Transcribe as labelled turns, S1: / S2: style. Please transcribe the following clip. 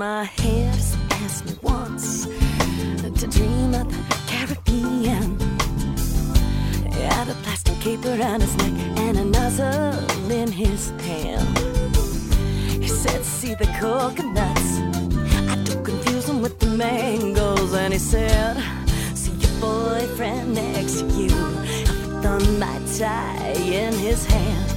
S1: my head asked me once to dream of the Caribbean. He had a plastic cape around his neck and a nozzle in his hand. He said, see the coconuts, I don't confuse them with the mangoes. And he said, see your boyfriend next to you with the Mai Tai in his hand.